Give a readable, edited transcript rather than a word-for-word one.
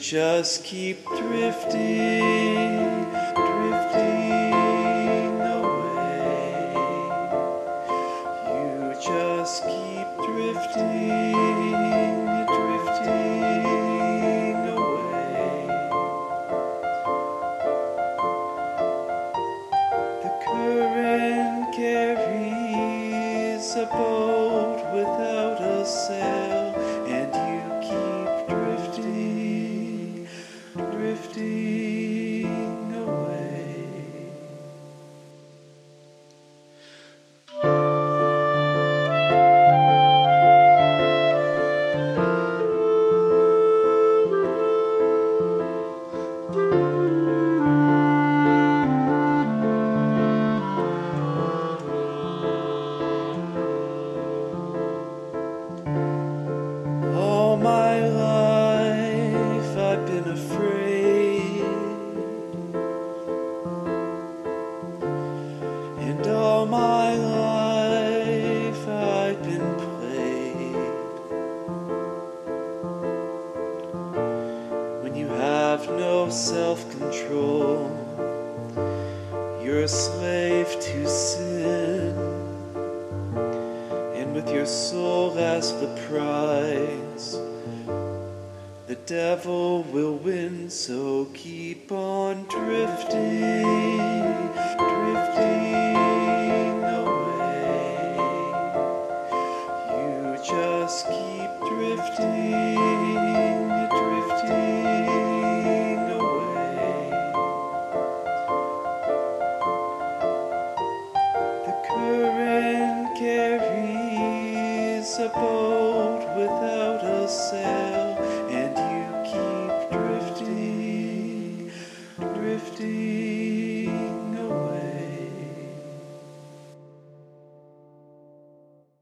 just keep drifting, drifting away. You just keep drifting, drifting away. The current carries a boat without a sail, and you keep drifting, drifting away. All my life I've been afraid, and all my life I've been played. When you have no self-control, you're a slave to sin, and with your soul as the prize, the devil will win. So keep on drifting,